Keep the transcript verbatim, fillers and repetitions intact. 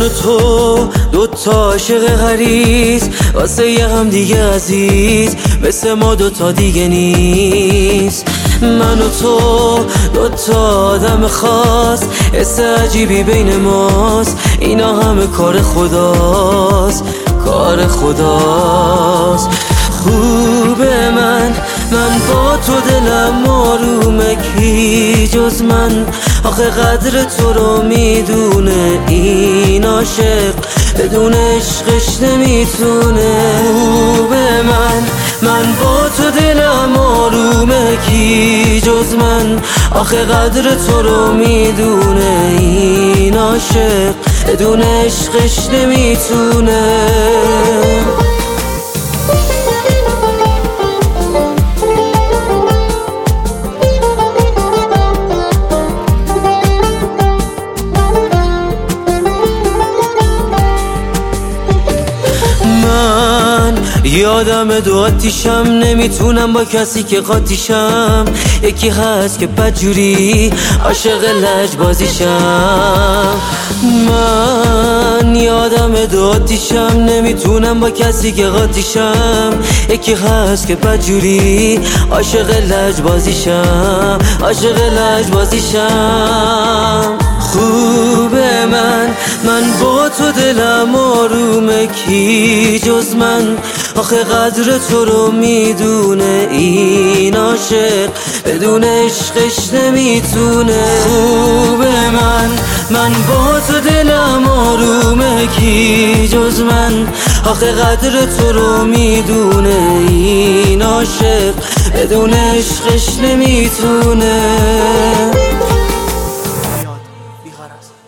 و تو دوتا عاشق غریز، واسه یه هم دیگه عزیز، مثل ما دوتا دیگه نیست. من و تو دوتا آدم خاص، حس عجیبی بین ماست، اینا همه کار خداست، کار خداست. خوبه من من با تو دلم آرومه، کی جز من آخه قدر تو رو میدونه، این عاشق بدون عشقش نمیتونه. خوبه من من با تو دلم آرومه، کی جز من آخه قدر تو رو میدونه، این عاشق بدون عشقش نمیتونه. یادم دو آتیشم، نمیتونم با کسی که قاطیشم. یکی هست که بدجوری عاشق لجبازیشم. من یادم دو آتیشم، نمیتونم با کسی که قاطیشم. یکی هست که بدجوری عاشق لجبازیشم، عاشق لجبازیشم. خوبه من من با تو دلم آرومه، کی جز من آخه قدر تو رو میدونه، این عاشق بدون عشقش نمیتونه. خوبه من من با تو دلم آرومه، کی جز من آخه قدر تو رو میدونه، این عاشق بدون عشقش نمیتونه.